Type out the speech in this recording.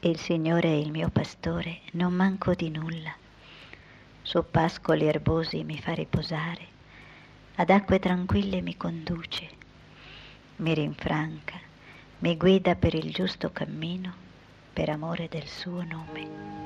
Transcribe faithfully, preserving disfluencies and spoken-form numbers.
il Signore è il mio pastore, non manco di nulla. Su pascoli erbosi mi fa riposare, ad acque tranquille mi conduce, mi rinfranca, mi guida per il giusto cammino, per amore del suo nome.